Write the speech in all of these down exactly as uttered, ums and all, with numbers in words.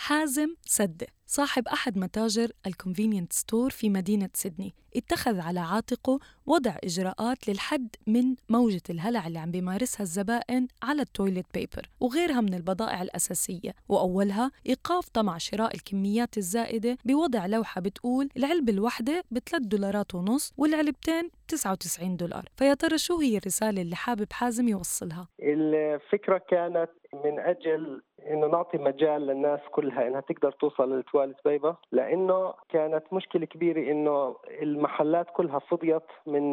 حازم سدة صاحب أحد متاجر الكونفينينت ستور في مدينة سيدني اتخذ على عاتقه وضع إجراءات للحد من موجة الهلع اللي عم بيمارسها الزبائن على التويلت بيبر وغيرها من البضائع الأساسية، وأولها إيقاف طمع شراء الكميات الزائدة بوضع لوحة بتقول العلبة الواحدة بثلاث دولارات ونص والعلبتين تسعة وتسعين دولار. فيا ترى شو هي الرسالة اللي حابب حازم يوصلها؟ الفكرة كانت من أجل إنه نعطي مجال للناس كلها إنها تقدر توصل للتواليت بيبر، لأنه كانت مشكلة كبيرة إنه المحلات كلها فضيت من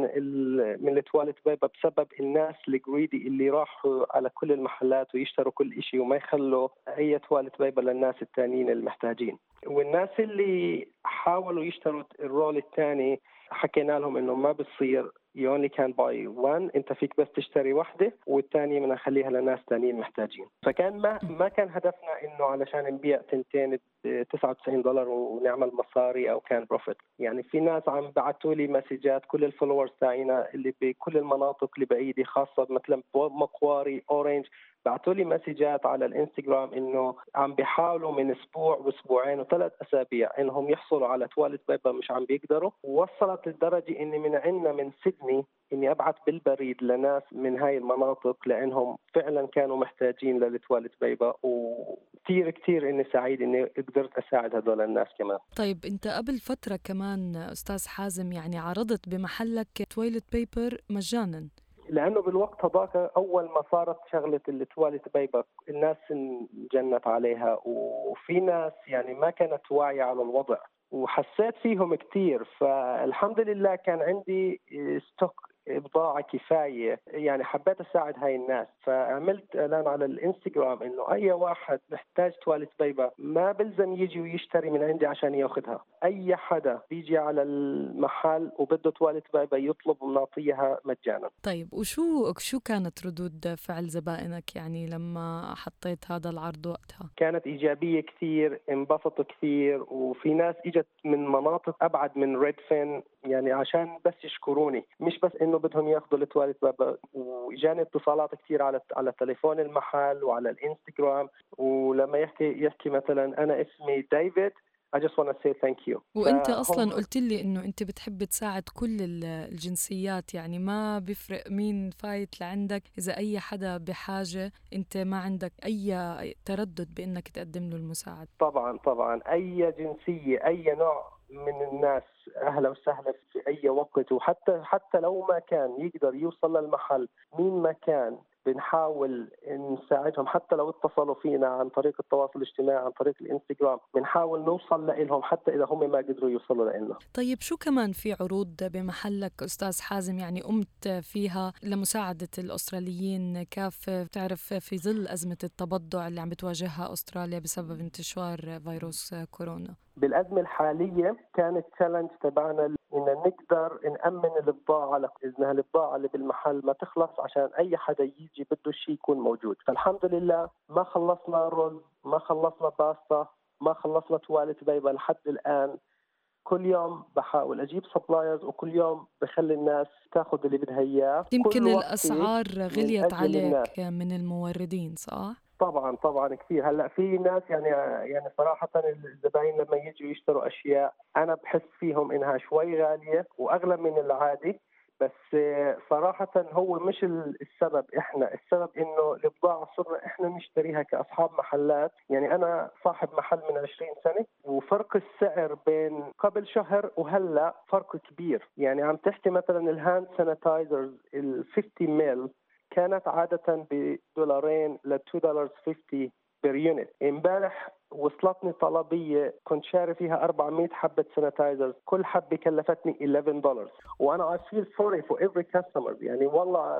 من التواليت بيبر بسبب الناس الجريدي اللي راحوا على كل المحلات ويشتروا كل إشي وما يخلوا أي تواليت بيبر للناس التانيين المحتاجين. والناس اللي حاولوا يشتروا الرول الثاني حكينا لهم إنه ما بتصير، you only can buy one، انت فيك بس تشتري واحدة والثانية من نخليها لناس تانيين محتاجين. فكان ما ما كان هدفنا انه علشان نبيع تنتين تسعة وتسعين دولار ونعمل مصاري او كان بروفيت. يعني في ناس عم بعتوا لي مسجات، كل الفولورز تاعينا اللي بكل المناطق اللي بعيدة خاصة مثلا مقواري اورنج بعتوا لي مسجات على الانستغرام انه عم بيحاولوا من اسبوع واسبوعين وثلاث اسابيع انهم يحصلوا على تواليت بيبر مش عم بيقدروا، ووصلت للدرجه اني من عندنا من سيدني اني ابعث بالبريد لناس من هاي المناطق لانهم فعلا كانوا محتاجين للتواليت بيبر، وكثير كثير اني سعيد اني قدرت اساعد هذول الناس كمان. طيب انت قبل فتره كمان استاذ حازم يعني عرضت بمحلك تواليت بيبر مجانا، لأنه بالوقت هذاك أول ما صارت شغلة التواليت بيبر الناس انجنت عليها، وفي ناس يعني ما كانت واعية على الوضع وحسيت فيهم كتير. فالحمد لله كان عندي ستوك بضاعة كفاية، يعني حبيت أساعد هاي الناس، فعملت إعلان على الإنستغرام إنه أي واحد محتاج تواليت بيبر ما بلزم يجي ويشتري من عندي عشان يأخذها، أي حدا بيجي على المحل وبده تواليت بيبر يطلب ونعطيها مجانا. طيب وشو شو كانت ردود فعل زبائنك يعني لما حطيت هذا العرض وقتها؟ كانت إيجابية كثير، انبسطوا كثير، وفي ناس إجت من مناطق أبعد من ريدفين يعني عشان بس يشكروني، مش بس إنه بدهم ياخذوا التواليت بيبر. وإجاني اتصالات كثير على على تليفون المحل وعلى الإنستغرام، ولما يحكي يحكي مثلا أنا اسمي ديفيد I just want to say thank you. وانت اصلا قلت لي انه انت بتحب تساعد كل الجنسيات، يعني ما بيفرق مين فايت لعندك، اذا اي حدا بحاجة انت ما عندك اي تردد بانك تقدم له المساعدة. طبعا طبعا اي جنسية اي نوع من الناس اهلا وسهلا في اي وقت، وحتى حتى لو ما كان يقدر يوصل للمحل مين ما كان بنحاول نساعدهم، حتى لو اتصلوا فينا عن طريق التواصل الاجتماعي عن طريق الانستغرام بنحاول نوصل لهم حتى إذا هم ما قدروا يوصلوا لنا. طيب شو كمان في عروض بمحلك أستاذ حازم يعني قمت فيها لمساعدة الأستراليين كافة، بتعرف في ظل أزمة التبضع اللي عم بتواجهها أستراليا بسبب انتشار فيروس كورونا؟ بالأزمة الحالية كانت تشالنج تبعنا إن نقدر نأمن البضاعة، إنها البضاعة اللي بالمحل ما تخلص عشان أي حدا يجي بده شيء يكون موجود. فالحمد لله ما خلصنا رز، ما خلصنا باستا، ما خلصنا تواليت بيبر لحد الآن. كل يوم بحاول أجيب سبلايرز وكل يوم بخلي الناس تاخذ اللي بدها إياه. يمكن الأسعار غليت عليك من الموردين صح؟ طبعا طبعا كثير. هلا في ناس يعني يعني صراحه الزباين لما يجوا يشتروا اشياء انا بحس فيهم انها شوي غاليه واغلى من العادي، بس صراحه هو مش السبب، احنا السبب انه البضاعه صرنا احنا نشتريها كاصحاب محلات. يعني انا صاحب محل من عشرين سنه، وفرق السعر بين قبل شهر وهلا فرق كبير. يعني عم تحكي مثلا الهاند سانيتايزرز ال خمسين ميل كانت عادة بدولارين ل اثنين دولار وخمسين بير يونت. امبارح وصلتني طلبية كنت شاري فيها أربعمية حبة سانيتايزرز، كل حبة كلفتني إحدى عشر دولار، وأنا I feel sorry for every customer. يعني والله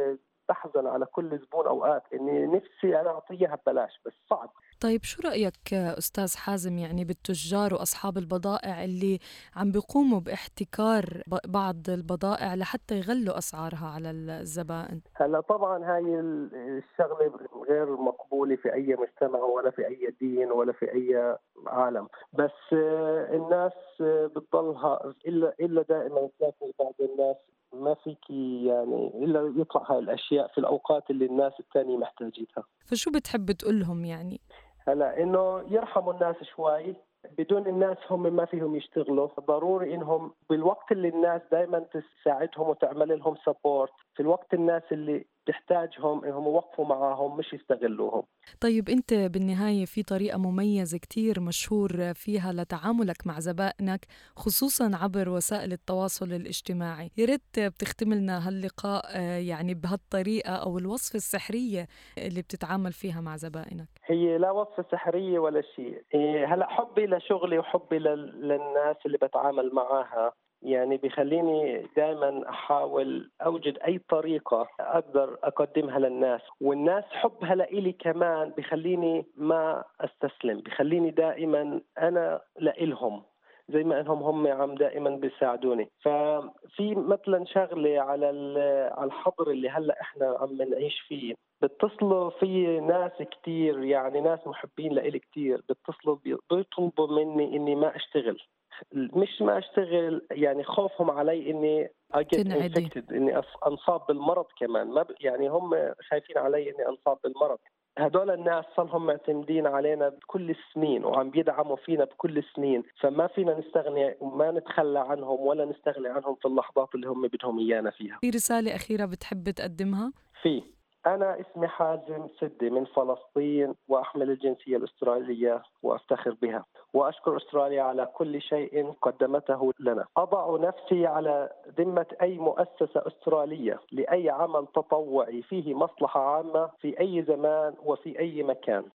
بحزن على كل زبون أوقات إني نفسي أنا أعطيها ببلاش بس صعب. طيب شو رأيك أستاذ حازم يعني بالتجار وأصحاب البضائع اللي عم بيقوموا باحتكار بعض البضائع لحتى يغلوا أسعارها على الزبائن؟ هلا طبعا هاي الشغلة غير مقبولة في أي مجتمع ولا في أي دين ولا في أي عالم، بس الناس بتضلها إلا إلا دائما تلاقي بعض الناس ما فيك يعني إلا يطلع هاي الأشياء في الأوقات اللي الناس التانية محتاجيتها. فشو بتحب تقولهم يعني؟ هلا إنه يرحموا الناس شوي. بدون الناس هم ما فيهم يشتغلوا. ضروري إنهم بالوقت اللي الناس دائما تساعدهم وتعمل لهم سبورت، في الوقت الناس اللي تحتاجهم إنهم يوقفوا معاهم مش يستغلوهم. طيب أنت بالنهاية في طريقة مميزة كتير مشهور فيها لتعاملك مع زبائنك خصوصاً عبر وسائل التواصل الاجتماعي، يا ريت بتختم لنا هاللقاء آه، يعني بهالطريقة أو الوصفة السحرية اللي بتتعامل فيها مع زبائنك. هي لا وصفة سحرية ولا شيء. إيه، هلا حبي لشغلي وحبي لل- للناس اللي بتعامل معاها يعني بيخليني دائما أحاول أوجد أي طريقة أقدر أقدمها للناس، والناس حبها لإلي كمان بيخليني ما أستسلم، بيخليني دائما أنا لإلهم زي ما انهم هم عم دائما بيساعدوني. ففي مثلا شغله على على الحظر اللي هلا احنا عم نعيش فيه، بيتصلوا في ناس كتير، يعني ناس محبين لإلي كتير بيتصلوا بيطلبوا مني اني ما اشتغل. مش ما اشتغل يعني خوفهم علي اني I get تنعدي. infected، اني أص- انصاب بالمرض كمان. ما ب... يعني هم خايفين علي اني انصاب بالمرض. هدول الناس صارهم معتمدين علينا بكل السنين وعم بيدعموا فينا بكل السنين، فما فينا نستغني وما نتخلى عنهم ولا نستغني عنهم في اللحظات اللي هم بدهم إيانا فيها. في رسالة أخيرة بتحب تقدمها؟ في أنا اسمي حازم سدي من فلسطين وأحمل الجنسية الأسترالية وأفتخر بها، وأشكر أستراليا على كل شيء قدمته لنا. أضع نفسي على ذمة أي مؤسسة أسترالية لأي عمل تطوعي فيه مصلحة عامة في أي زمان وفي أي مكان.